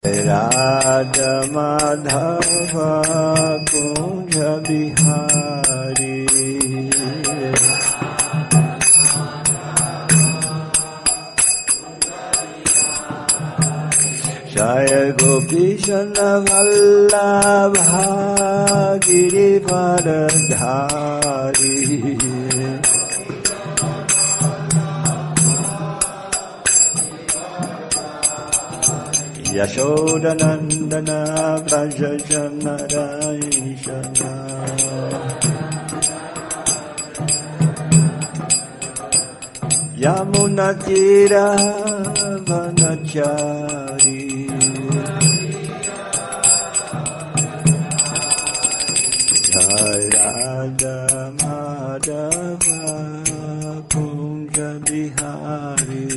Radha Madhava Kunja Bihari Jaya Gopishana Vallabha Girivaradhari Yashodanandana Vrajajana Raishana Yamunatira Vanachari Jai Radha Madhava Kunja Bihari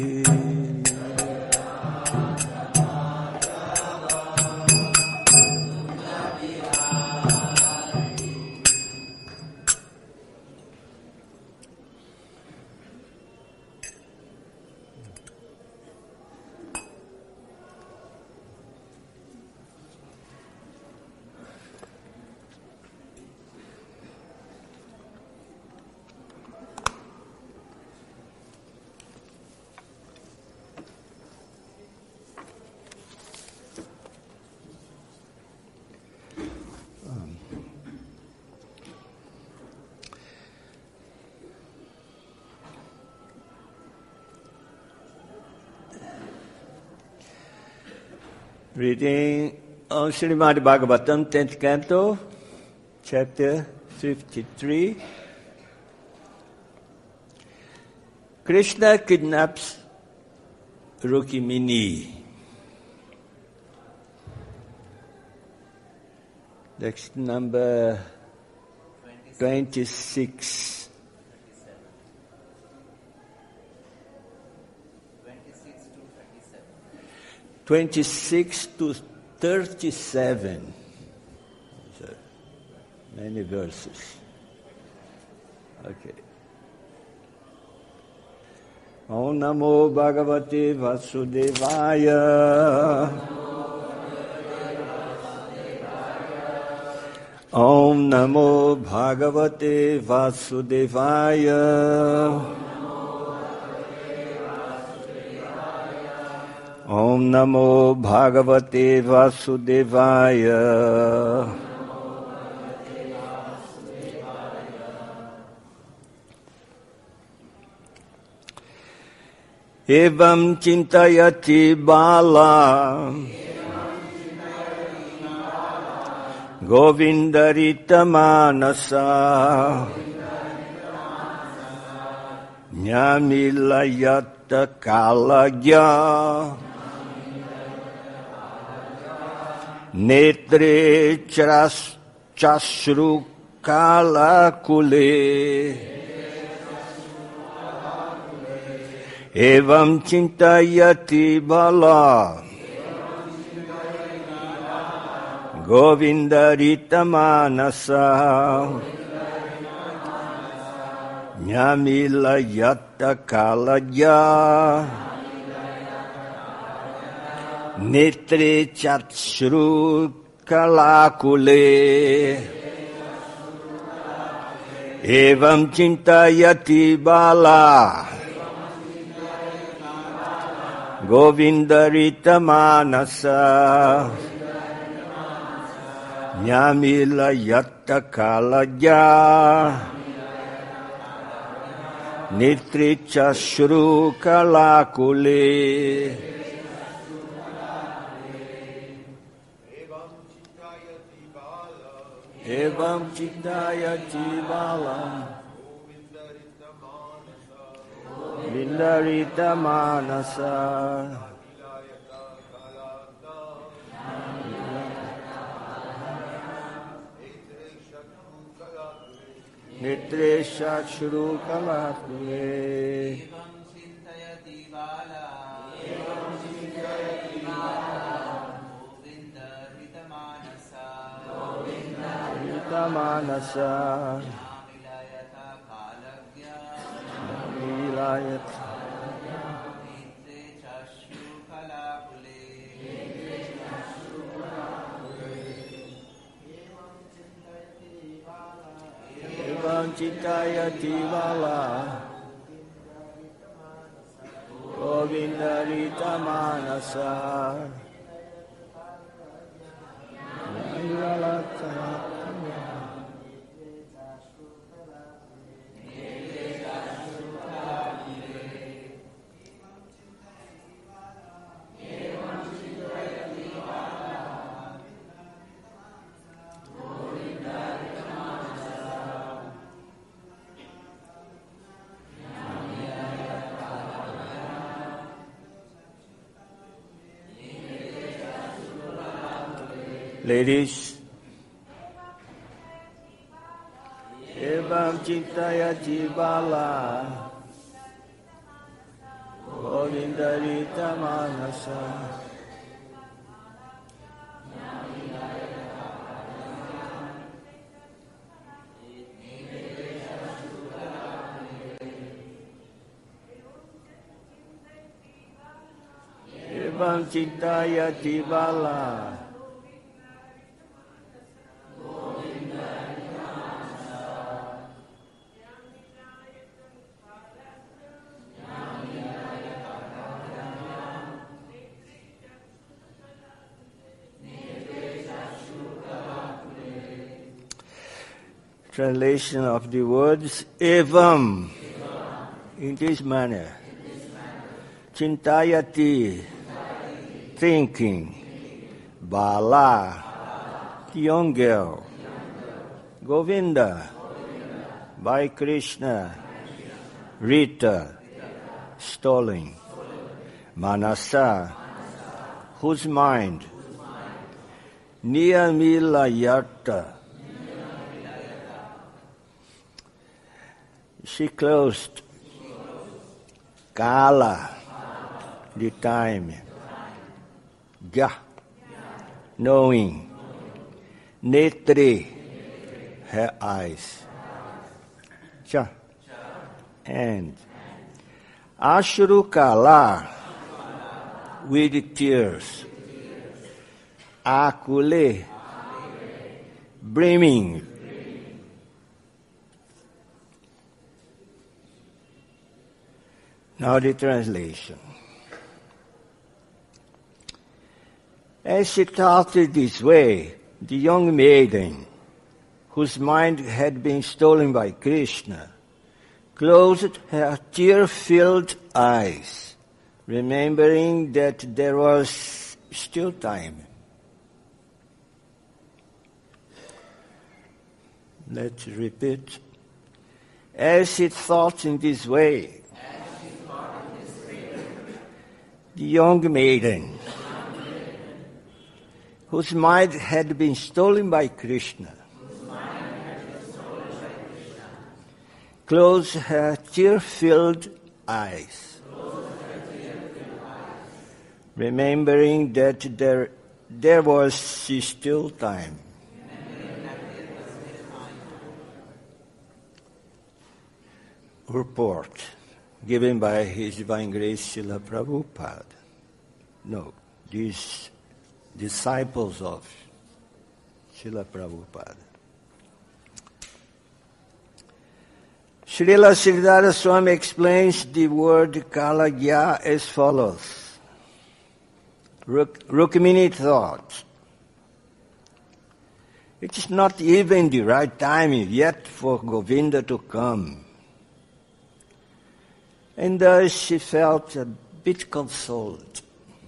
Reading on Srimad Bhagavatam, 10th Canto, chapter 53. Krishna kidnaps Rukmini. Next number 26. 26 to 37. So, many verses. Okay. Om Namo Bhagavate Vasudevaya. Om Namo Bhagavate Vasudevaya. Om Namo Bhagavate Vasudevaya. Evam Chintayati Bala Govindarita Manasa Nyamilayata Kalagya Netre Chashru Kalakule Evam Chintayati Bala Govindarita Manasa Nyamilayata Kalagya Netre Chashru Kalakule Evam Chintayati Bala Govindarita Manasa Nyamilayata Kalagya Netre Chashru Kalakule Evam Chintayati Bala Vindarita Manasa Netre Chashru Kalakule Manasa Vilayat Evam Chitayati Bala Govinda Rita Manasa Ladies, Evam Chintayati Bala Govinda Rita Manasa Evam Chintayati Bala Translation of the words Evam, in this manner. Chintayati, thinking. Bala, the young girl. Govinda, by Krishna. Rita, stolen. Manasa, whose mind. Niyamilayata. She closed. Kala, the time. Ga, knowing. Netri, her eyes. Cha, and. Ashrukala, with tears. Akule, brimming. Now the translation. As she thought it this way, the young maiden, whose mind had been stolen by Krishna, closed her tear-filled eyes, remembering that there was still time. Let's repeat. As she thought in this way, the young maiden, whose mind had been stolen by Krishna, closed her tear-filled eyes, remembering that there was still time. Report given by His Divine Grace Srila Prabhupada. No, these disciples of Srila Prabhupada. Srila Siddhartha Swami explains the word Kalagya as follows. Rukmini thought, it is not even the right time yet for Govinda to come. And thus she felt a bit consoled.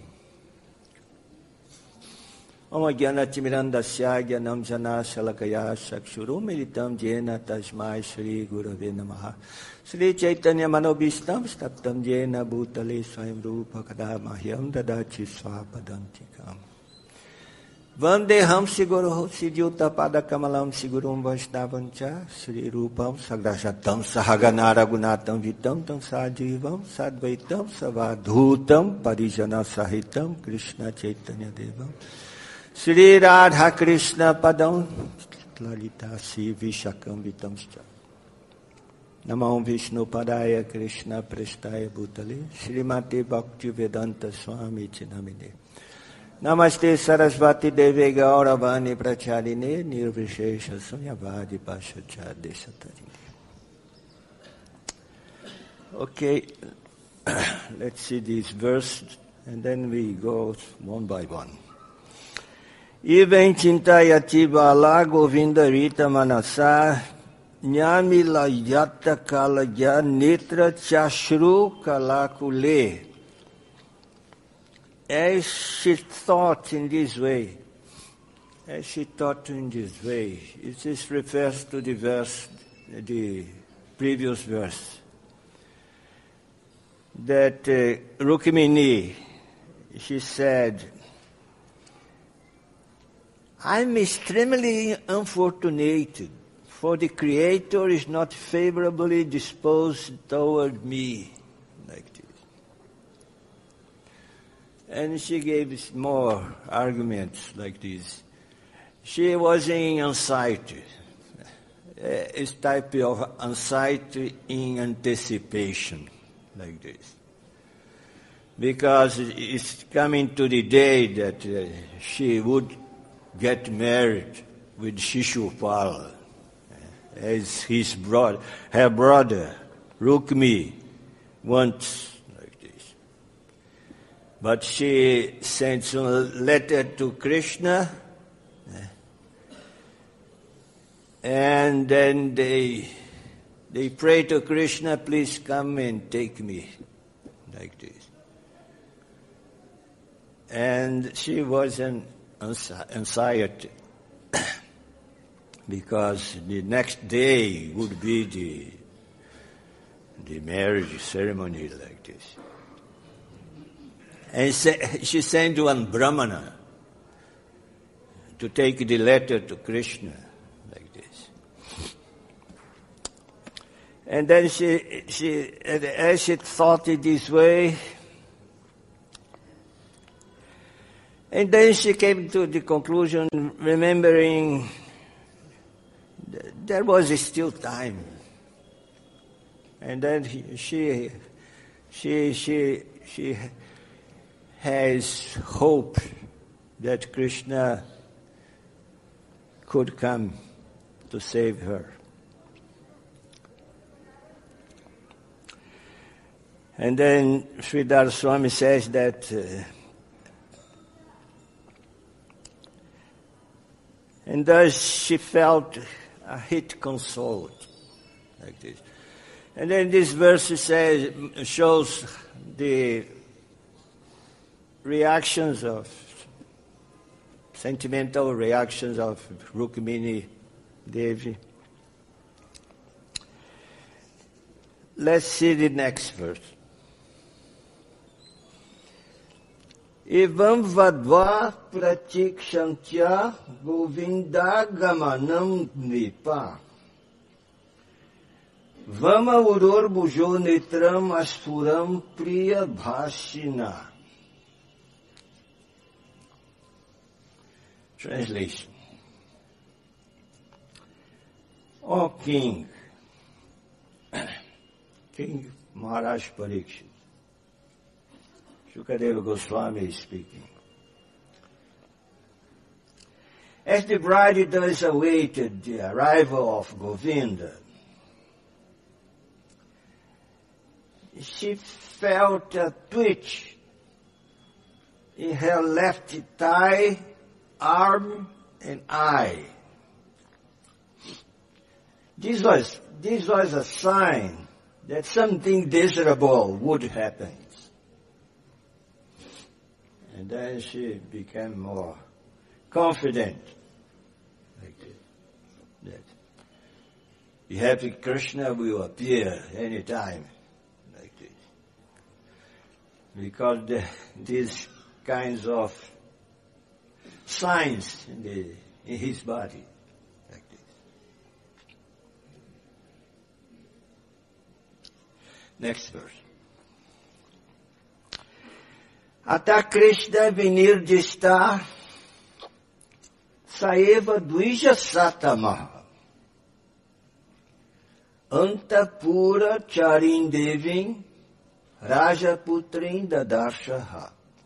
Om Jnana-timirandasya Jnanam Jana Shalakaya Chakshuru Militam Jena Tasmai Shri Gurave Namaha Shri Chaitanya Manobhishtam Staptam Jena Bhutale Swayam Rupa Kada Mahyam Dadachi Swapadantikam Vandeham Siguru Sijuta Pada Kamalam Sigurum Vaishnavancha Shri Rupam Sagrasatam Sahagana Ragunatam Vitam Tam Sajivam Sadvaitam Savadhutam Parijana Sahitam Krishna Chaitanya Devam Shri Radha Krishna Padam Lalita Si Vishakam Vitamscha Namam Vishnu Padaya Krishna Prestaya Bhutale Srimati Bhakti Vedanta Swami Chinamine Namaste Sarasvati Devi Gauravani Pracharine Nirvishesha Sunyavadi Pashacha Desatari Okay, let's see this verse, and then we go one by one. Even chintayati bala govinda rita manasa nyami la yata kalagya netra chashru kalakule. As she thought in this way, this refers to the previous verse, that Rukmini, she said, I'm extremely unfortunate, for the Creator is not favorably disposed toward me, like this. And she gave more arguments like this. She was in anxiety. It's type of anxiety in anticipation, like this. Because it's coming to the day that she would get married with Shishupala, as her brother, Rukmi, wants, like this. But she sends a letter to Krishna, and then they pray to Krishna, please come and take me, like this. And she was in anxiety because the next day would be the marriage ceremony, like this. And she sent one Brahmana to take the letter to Krishna, like this. And then as she thought it this way, and then she came to the conclusion, remembering there was still time. And then she has hope that Krishna could come to save her. And then Sridhar Swami says that and thus she felt a hit consoled, like this. And then this verse shows the sentimental reactions of Rukmini Devi. Let's see the next verse. Evam vadva pratikshantya govindagamanam nipa. Vama uror bujo netram aspuram priya bhashina. Translation. O King, King Maharaj Parikshit, Shukadeva Goswami is speaking. As the bride thus awaited the arrival of Govinda, she felt a twitch in her left thigh, arm, and eye. This was a sign that something desirable would happen. And then she became more confident, like that the happy Krishna will appear anytime, like this. Because these kinds of signs in his body, like this. Next verse. Ata Krishna vinirjista saeva dvija satamaha antapura charindevin rajaputrin dadarshaha.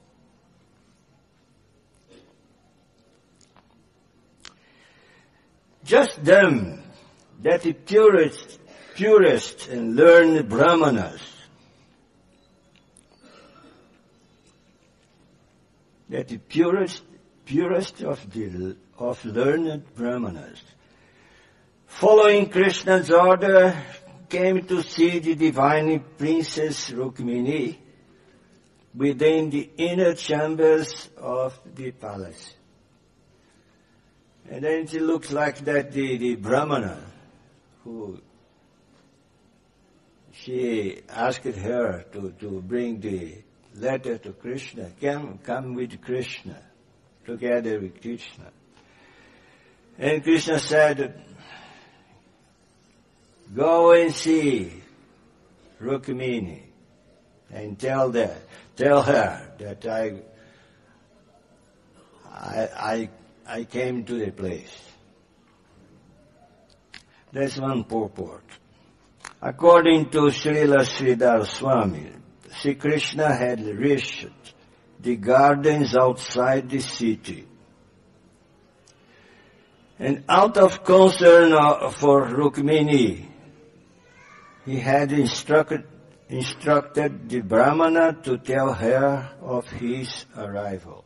Just them, that the purest and learned brahmanas that the purest of learned brahmanas, following Krishna's order, came to see the divine princess Rukmini within the inner chambers of the palace. And then it looks like that the Brahmana, who she asked her to bring the letter to Krishna, come with Krishna, together with Krishna. And Krishna said, go and see Rukmini and tell her that I came to the place. That's one purport. According to Srila Sridhar Swami, Sri Krishna had reached the gardens outside the city. And out of concern for Rukmini, he had instructed the Brahmana to tell her of his arrival.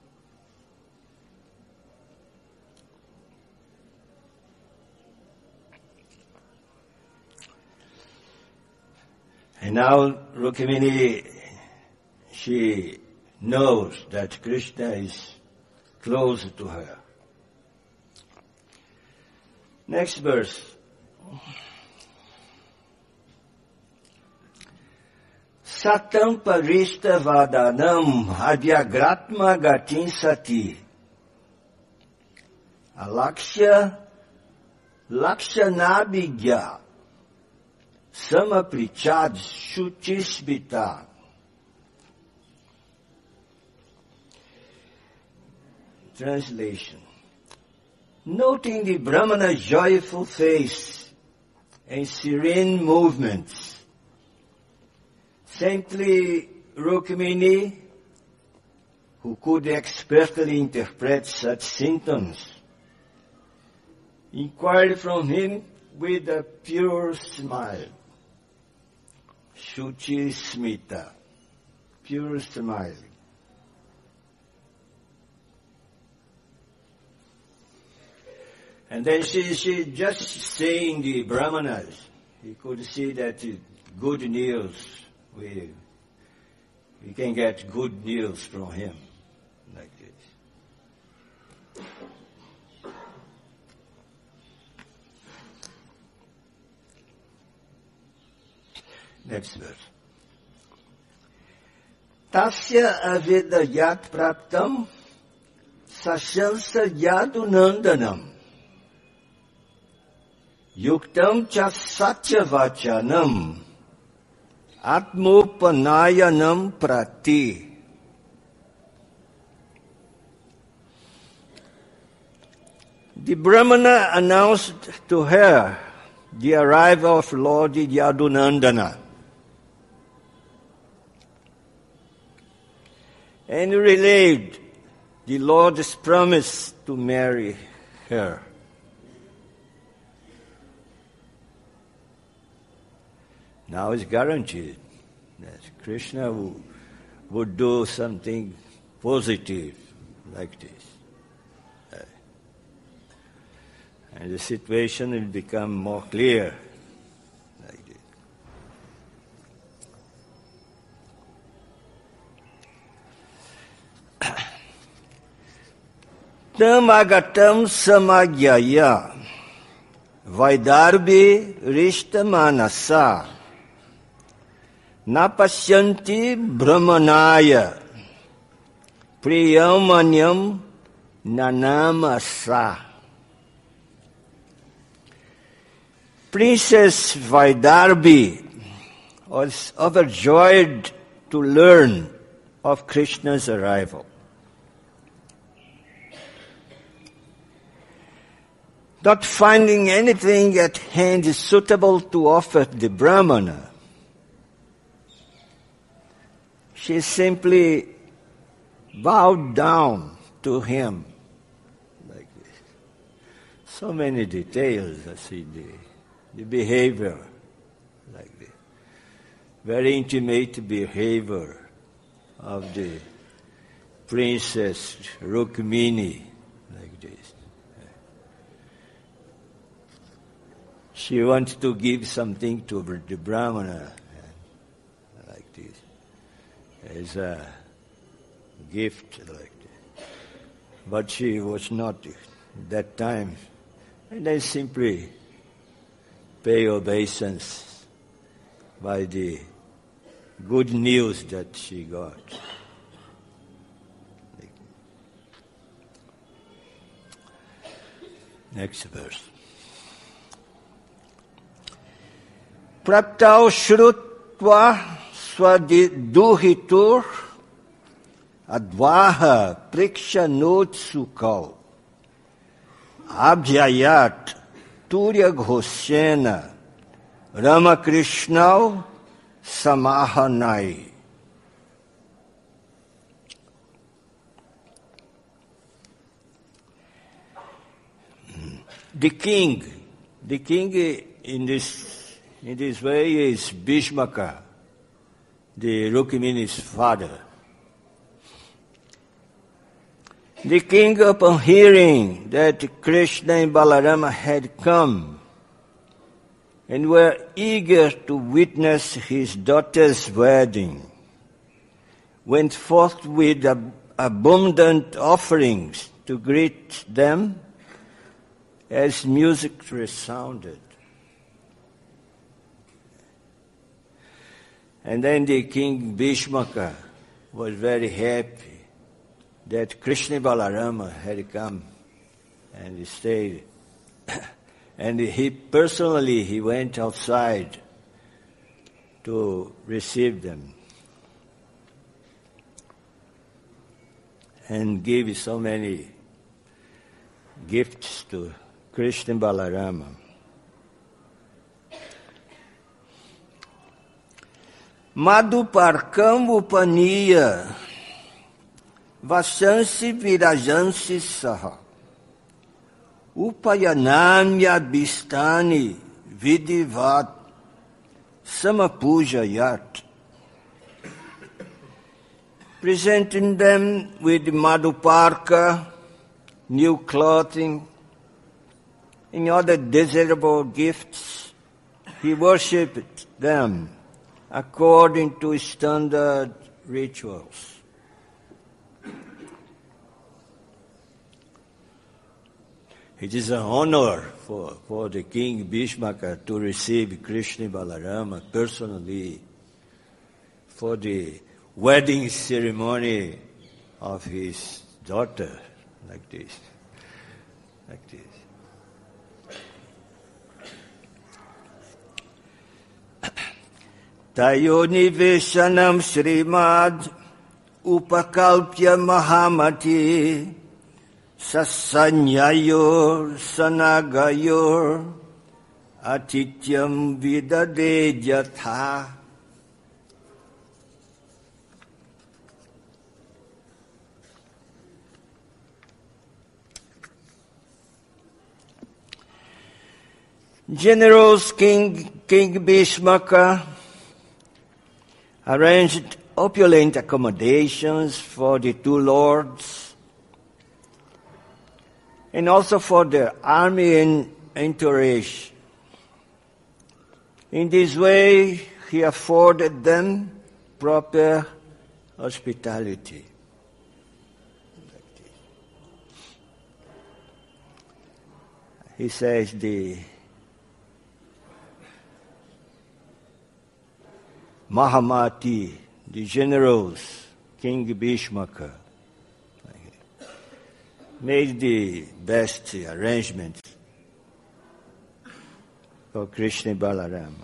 And now Rukmini, she knows that Krishna is close to her. Next verse. Satam parishta vadanam adhyagratma gatin sati. Alakshya lakshanabhigya samaprichad shuchishbita. Translation. Noting the Brahmana's joyful face and serene movements, saintly Rukmini, who could expertly interpret such symptoms, inquired from him with a pure smile. Shuchi smita, pure smile. And then she just saying the Brahmanas, he could see that good news, we can get good news from him, like this. Next verse. Tasya avedayat praptam sashansa yadu nandanam yuktam cha satyavachanam atmopanayanam prati. The Brahmana announced to her the arrival of Lord Yadunandana and relayed the Lord's promise to marry her. Now it's guaranteed that Krishna would do something positive like this. And the situation will become more clear like this. Tam agatam samagyaya Vaidarbhi rishtamanasa Napasyanti brahmanaya priyamanyam nanamasa. Princess Vaidarbhi was overjoyed to learn of Krishna's arrival. Not finding anything at hand suitable to offer the Brahmana, she simply bowed down to him like this. So many details, I see the behavior like this. Very intimate behavior of the Princess Rukmini, like this. She wants to give something to the Brahmana, like this, as a gift, like that. But she was not that time. And then simply pay obeisance by the good news that she got. Next verse. Praptau shrutva swaduhitur advaha prikshanutsukau abhyayat turya ghoshena Ramakrishnau samahanai. The king in this way is Bhishmaka, the Rukmini's father. The king, upon hearing that Krishna and Balarama had come and were eager to witness his daughter's wedding, went forth with abundant offerings to greet them as music resounded. And then the king Bhishmaka was very happy that Krishna Balarama had come and stayed. And he went outside to receive them and gave so many gifts to Krishna Balarama. Madhuparkam upaniya vasansi virajansi saha upayanamya bistani vidivat samapujayat. Presenting them with madhuparka, new clothing, and other desirable gifts, he worshipped them according to standard rituals. It is an honor for the king Bhishmaka to receive Krishna Balarama personally for the wedding ceremony of his daughter, like this. Tayoniveshanam Srimad Upakalpya Mahamati Sasanyayor Sanagayor Atityam Vidade Jatha. Generous King Bhishmaka arranged opulent accommodations for the two lords and also for their army and entourage. In this way, he afforded them proper hospitality. He says the Mahamati, the generals, King Bhishmaka, made the best arrangements for Krishna Balarama.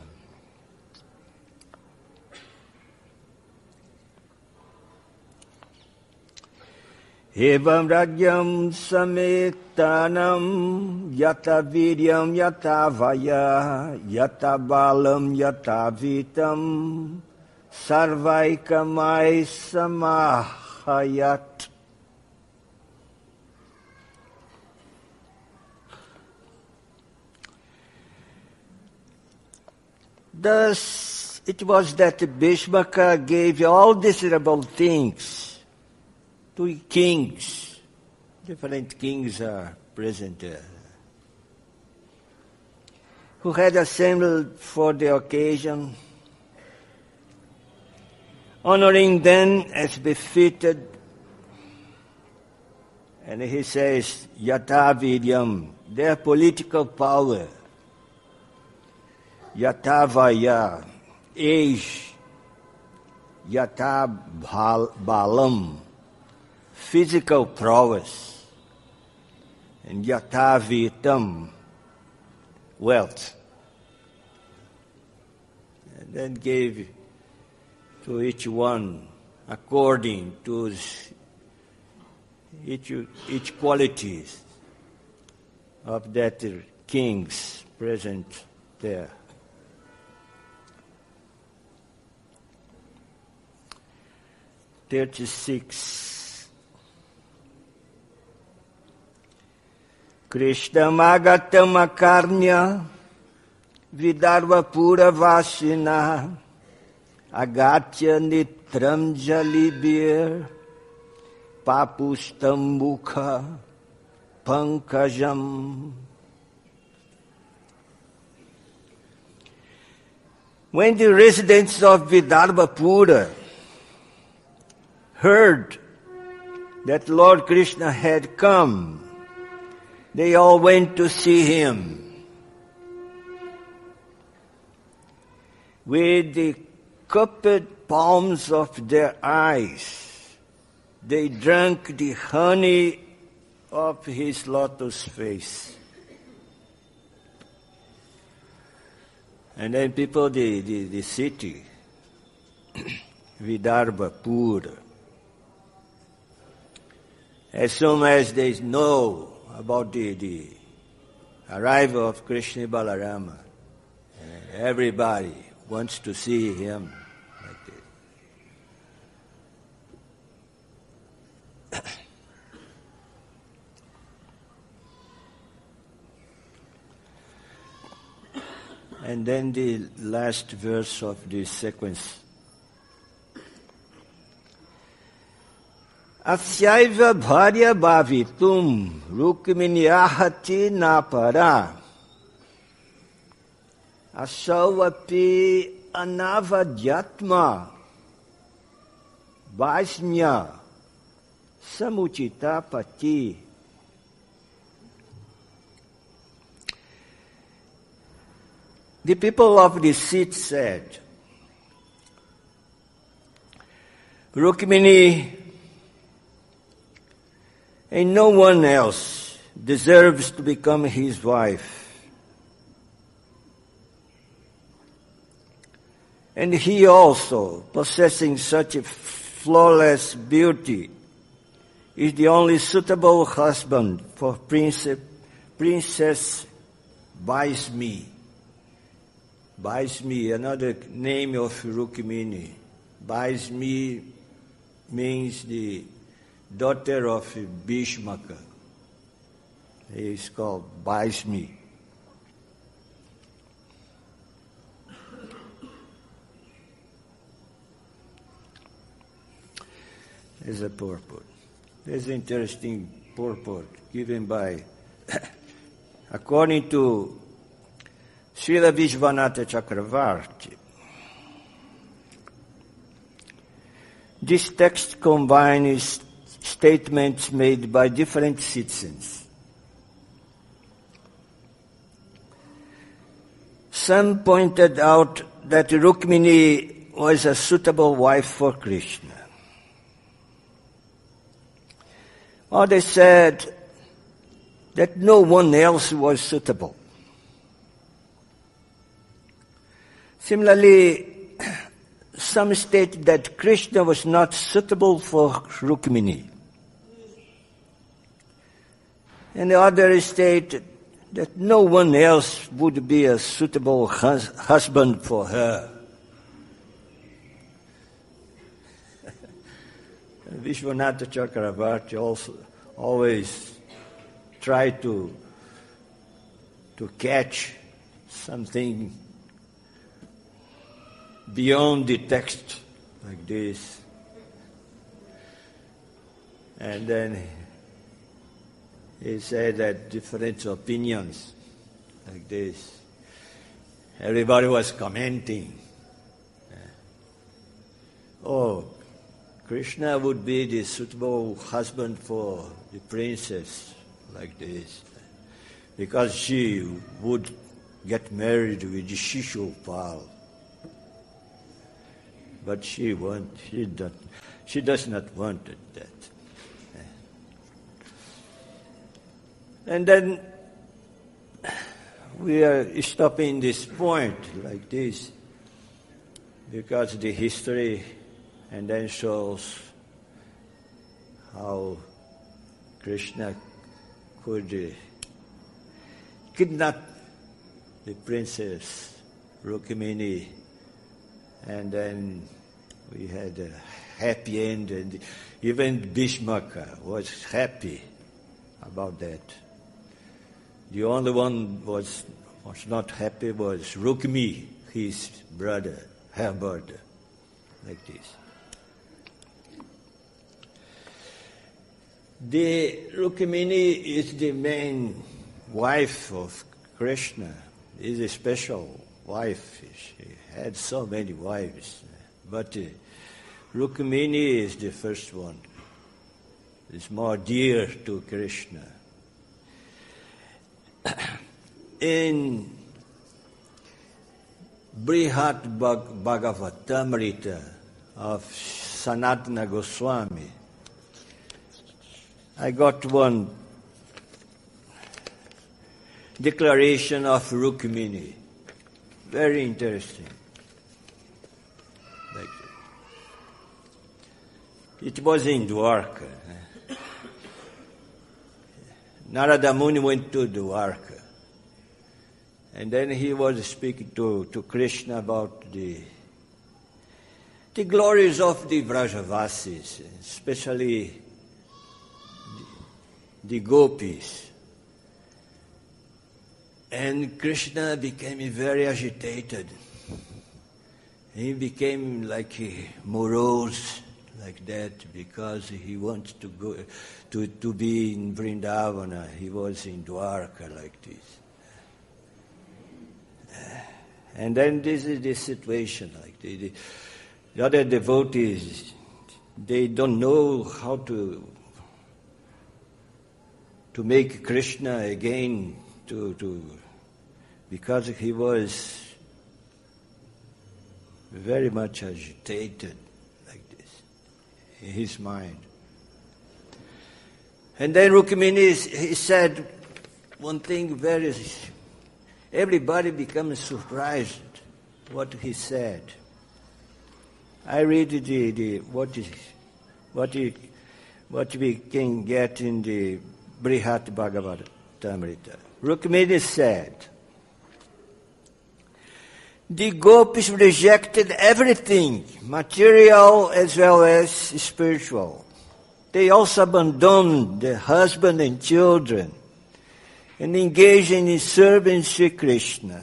Evam rajyam sametanam yata viryam yata vaya yata balam yata vitam sarvaikamai samahayat. Thus it was that Bhishmaka gave all desirable things two kings. Different kings are present there, who had assembled for the occasion, honoring them as befitted. And he says, Yata Vidyam, their political power. Yata Vaya, age. Yata Balam, physical prowess. And Yata Vitam, wealth. And then gave to each one according to each qualities of that kings present there. (36) Krishnamagatam akarnya Vidarva pura vasina Agatya nitram jalibir Papustamukha pankajam. When the residents of Vidarbhapura heard that Lord Krishna had come, they all went to see him. With the cupped palms of their eyes, they drank the honey of his lotus face. And then people, the city, Vidarbhapura, as soon as they know about the arrival of Krishna Balarama, everybody wants to see him. And then the last verse of this sequence. Asyaiva bharya bhavitum rukminiyahati napara asavapi anavadyatma vaismya samuchita pati. The people of the seat said, Rukmini and no one else deserves to become his wife. And he also, possessing such a flawless beauty, is the only suitable husband for Princess Vaismi. Vaismi, another name of Rukmini. Vaismi means the daughter of Bhishmaka. He is called Vaismi. There's a purport. There's an interesting purport given by, according to Srila Vishwanatha Chakravarti. This text combines statements made by different citizens. Some pointed out that Rukmini was a suitable wife for Krishna. Others said that no one else was suitable. Similarly, some state that Krishna was not suitable for Rukmini. And the others state that no one else would be a suitable husband for her. Vishwanatha Chakravarti also always tried to catch something beyond the text like this. And then he said that different opinions like this. Everybody was commenting. Oh, Krishna would be the suitable husband for the princess like this, because she would get married with Shishupal. But she does not want that. And then we are stopping this point like this, because the history and then shows how Krishna could kidnap the princess Rukmini, and then we had a happy end, and even Bhishmaka was happy about that. The only one was not happy was Rukmi, his brother, her brother, like this. The Rukmini is the main wife of Krishna. Is a special wife. She had so many wives, but Rukmini is the first one. It's more dear to Krishna. In Brihat Bhagavatamrita of Sanatana Goswami, I got one declaration of Rukmini. Very interesting. It was in Dwarka. Narada Muni went to Dwarka. And then he was speaking to Krishna about the glories of the Vrajavasis, especially the gopis. And Krishna became very agitated. He became like morose, like that, because he wants to go to be in Vrindavana. He was in Dwarka like this. And then this is the situation. Like the other devotees, they don't know how to make Krishna again because he was very much agitated like this in his mind. And then Rukmini, he said one thing very. Everybody becomes surprised what he said. I read what we can get in the Brihat Bhagavatamrita. Rukmini said, the gopis rejected everything, material as well as spiritual. They also abandoned their husband and children and engaged in serving Sri Krishna.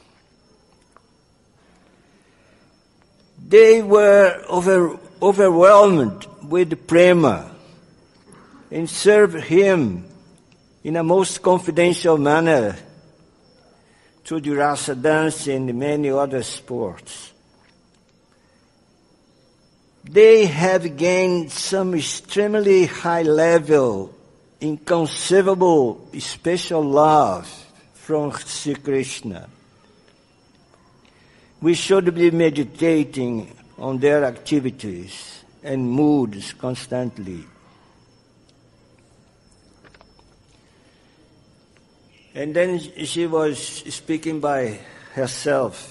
They were overwhelmed with prema and served him in a most confidential manner through the rasa dance and many other sports. They have gained some extremely high level, inconceivable special love from Sri Krishna. We should be meditating on their activities and moods constantly. And then she was speaking by herself.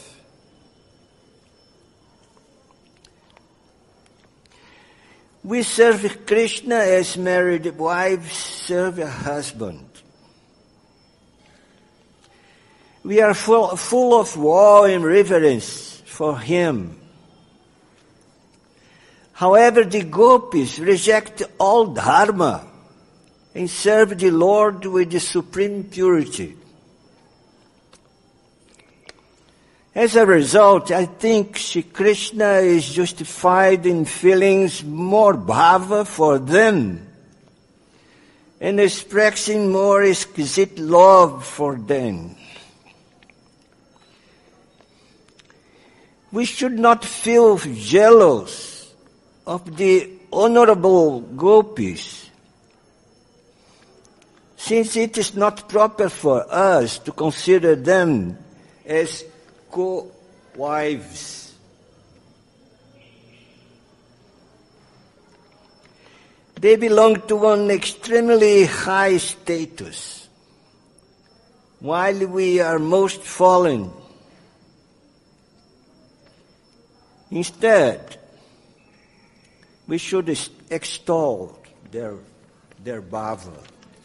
We serve Krishna as married wives serve a husband. We are full of awe and reverence for him. However, the gopis reject all dharma and serve the Lord with the supreme purity. As a result, I think Shri Krishna is justified in feelings more bhava for them and expressing more exquisite love for them. We should not feel jealous of the honorable gopis, since it is not proper for us to consider them as co-wives. They belong to an extremely high status, while we are most fallen. Instead, we should extol their bhava.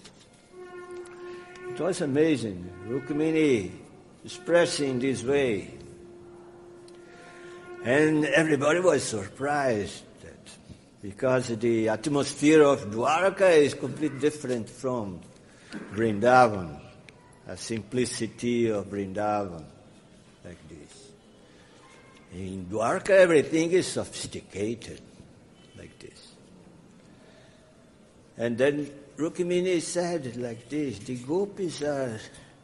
It was amazing, Rukmini expressing this way. And everybody was surprised because the atmosphere of Dwarka is completely different from Vrindavan, a simplicity of Vrindavan, like this. In Dwarka, everything is sophisticated, like this. And then Rukmini said like this, the gopis are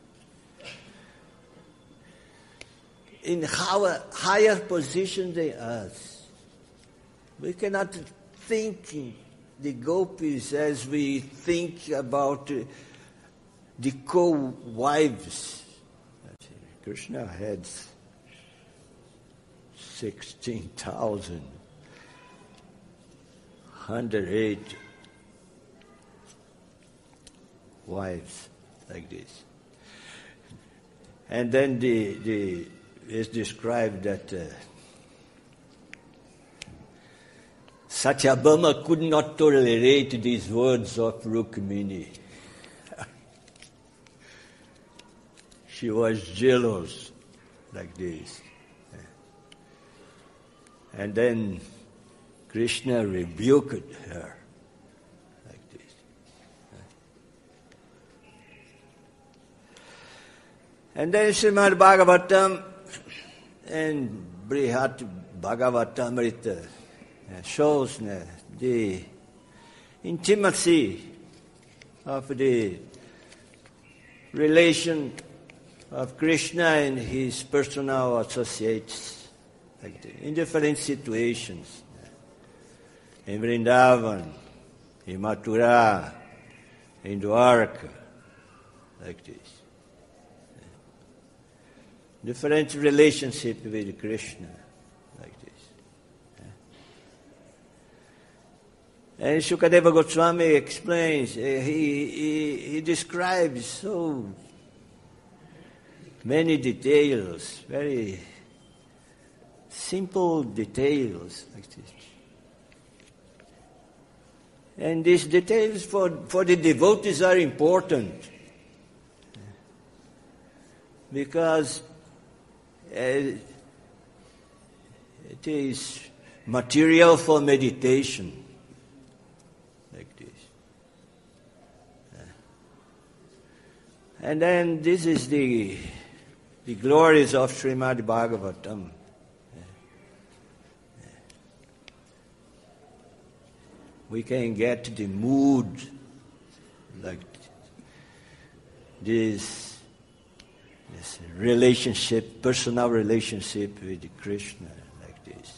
in higher position than us. We cannot think the gopis as we think about the co-wives. Krishna had 16,108 wives like this. And then it's described that Satyabhama could not tolerate these words of Rukmini. She was jealous like this. And then Krishna rebuked her like this. And then Srimad Bhagavatam and Brihat Bhagavatamrita shows the intimacy of the relation of Krishna and his personal associates in different situations. In Vrindavan, in Mathura, in Dwarka, like this. Different relationship with Krishna, like this. And Shukadeva Goswami explains, he describes so many details, very simple details like this. And these details for the devotees are important because it is material for meditation. Like this. And then this is the glories of Srimad Bhagavatam. We can get the mood like this relationship, personal relationship with Krishna like this.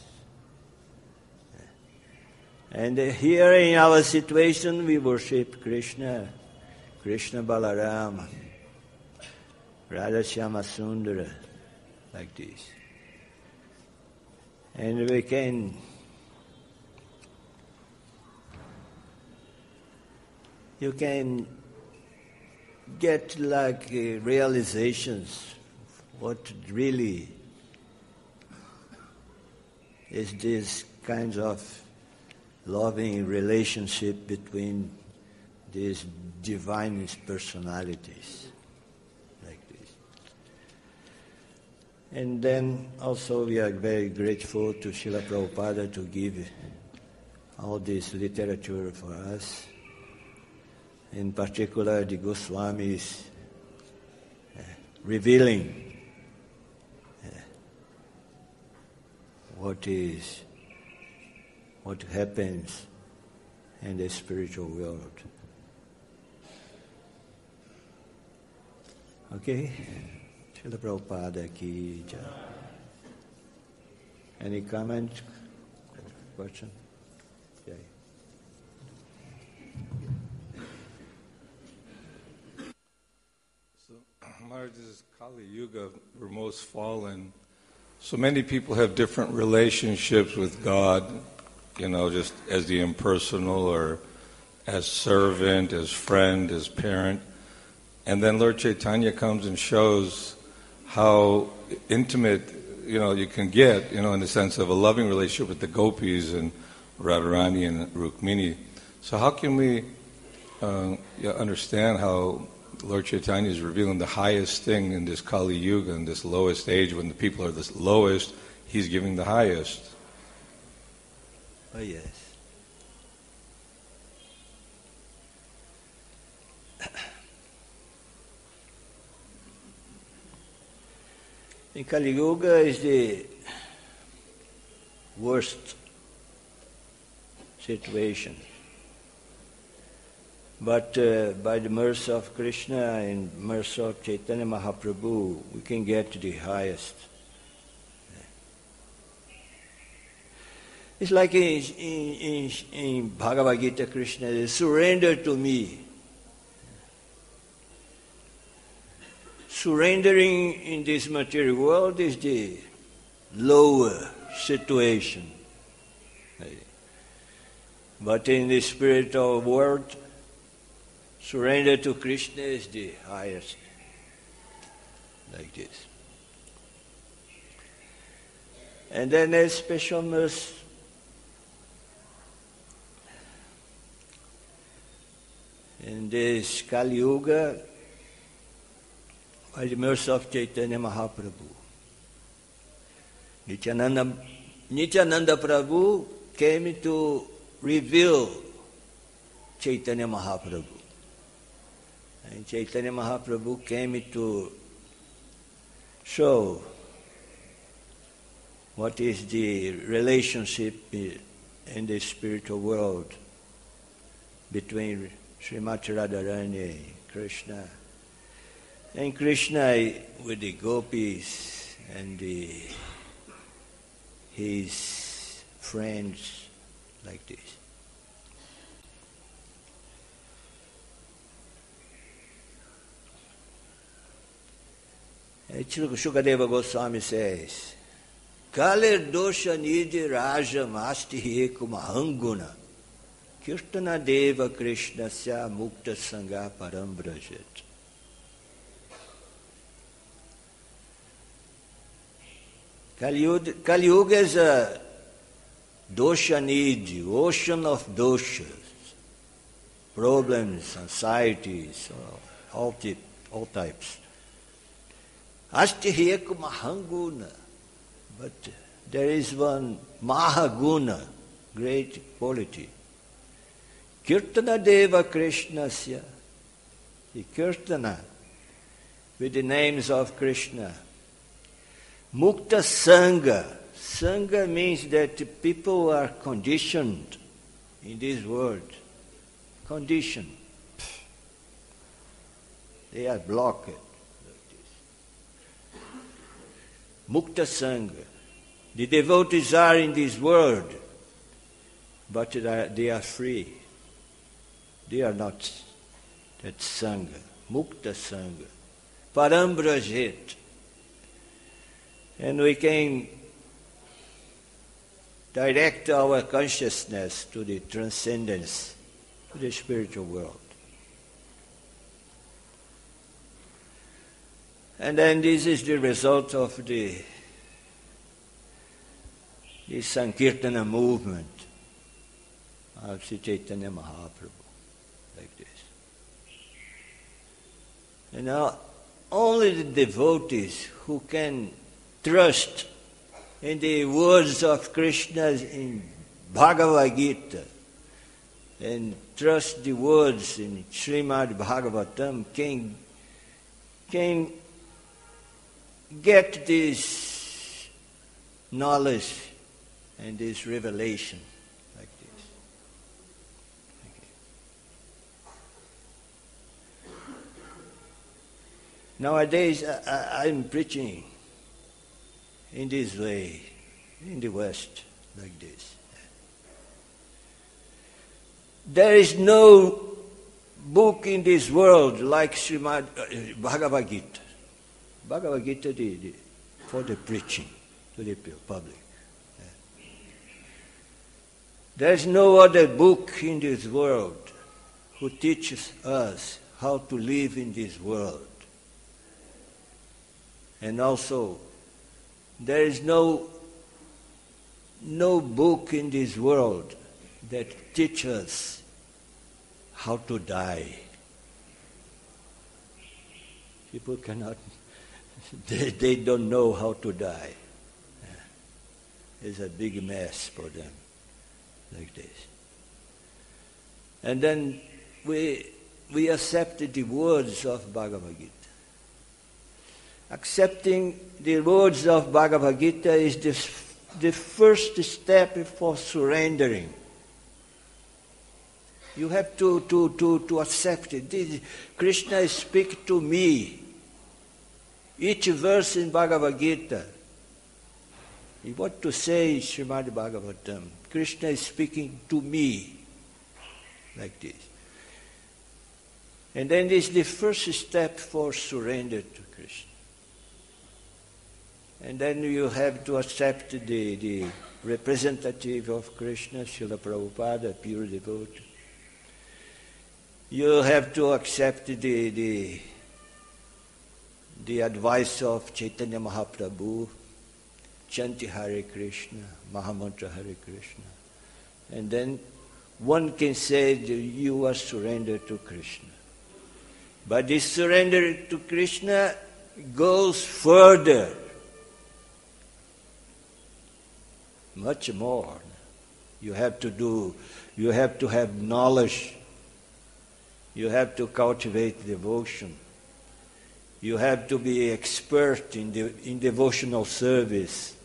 And here in our situation, we worship Krishna Balarama, Radha Shyama Sundara, like this. And we can you can get like realizations what really is this kind of loving relationship between these divine personalities like this. And then also we are very grateful to Srila Prabhupada to give all this literature for us. In particular, the Goswamis revealing what happens in the spiritual world. Okay? Srila Prabhupada ki jai. Any comment? Question? Jai. So, Maharaj, this is Kali Yuga, we're most fallen. So many people have different relationships with God, just as the impersonal or as servant, as friend, as parent. And then Lord Chaitanya comes and shows how intimate, you can get, in the sense of a loving relationship with the gopis and Radharani and Rukmini. So how can we understand how Lord Chaitanya is revealing the highest thing in this Kali Yuga, in this lowest age, when the people are the lowest, He's giving the highest? Oh, yes. In Kali Yuga is the worst situation. But by the mercy of Krishna and mercy of Chaitanya Mahaprabhu, we can get to the highest. It's like in Bhagavad Gita, Krishna says, surrender to me. Surrendering in this material world is the lower situation. But in the spiritual world, surrender to Krishna is the highest. Like this. And then there's special mercy. In this Kali Yuga, by the mercy of Chaitanya Mahaprabhu. Nityananda Prabhu came to reveal Chaitanya Mahaprabhu. And Chaitanya Mahaprabhu came to show what is the relationship in the spiritual world between Srimati Radharani, Krishna, and Krishna with the gopis and his friends, like this. Shukadeva Goswami says, Kalir dosha nidhi rajam asti ekuma hanguna kirtana deva krishnasya mukta sangha param brajet. Kali Yuga is a dosha nidhi, ocean of doshas, problems, anxieties, all types. Asti ekuma hanguna. But there is one Mahaguna, great quality. Kirtana Deva Krishnasya. The Kirtana with the names of Krishna. Mukta Sangha. Sangha means that people are conditioned in this world. Conditioned. They are blocked. Mukta Sangha. The devotees are in this world, but they are free. They are not that Sangha. Mukta Sangha. Parambrajet. And we can direct our consciousness to the transcendence, to the spiritual world. And then this is the result of the Sankirtana movement of Sri Chaitanya Mahaprabhu, like this. And now, only the devotees who can trust in the words of Krishna in Bhagavad Gita and trust the words in Srimad Bhagavatam can get this knowledge and this revelation like this. Okay. Nowadays, I'm preaching in this way, in the West, like this. There is no book in this world like Srimad Bhagavad Gita. Bhagavad Gita for the preaching to the public. There is no other book in this world who teaches us how to live in this world. And also, there is no book in this world that teaches us how to die. People cannot, they don't know how to die. It's a big mess for them, like this. And then we accepted the words of Bhagavad Gita. Accepting the words of Bhagavad Gita is the first step for surrendering. You have to accept it. Krishna speaks to me. Each verse in Bhagavad Gita, what to say Srimad Bhagavatam, Krishna is speaking to me, like this. And then this is the first step for surrender to Krishna. And then you have to accept the representative of Krishna, Srila Prabhupada, pure devotee. You have to accept the advice of Chaitanya Mahaprabhu, Chanti Hare Krishna, Mahamantra Hare Krishna. And then one can say that you are surrendered to Krishna. But this surrender to Krishna goes further, much more. You have to have knowledge. You have to cultivate devotion. You have to be expert in devotional service.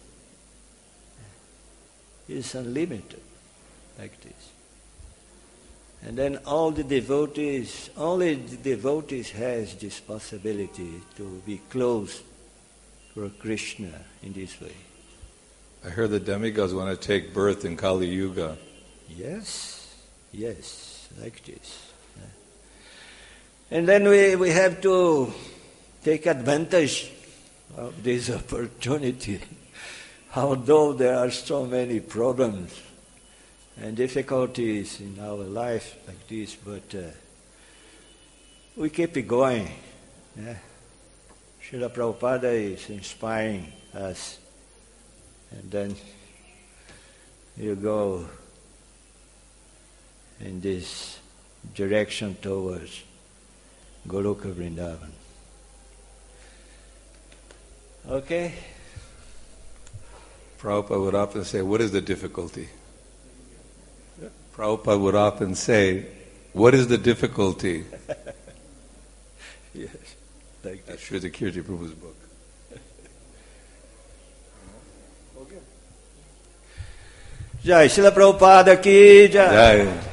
It's unlimited, like this. And then only the devotees has this possibility to be close to Krishna in this way. I heard the demigods want to take birth in Kali Yuga. Yes, like this. And then we have to take advantage of this opportunity. Although there are so many problems and difficulties in our life like this, but we keep it going. Yeah? Srila Prabhupada is inspiring us. And then you go in this direction towards Goloka Vrindavan. Okay? Prabhupada would often say, what is the difficulty? Prabhupada would often say, what is the difficulty? Yes. Like That's Srila Kirti Prabhu's book. Jai Srila Prabhupada ki jai. Jai.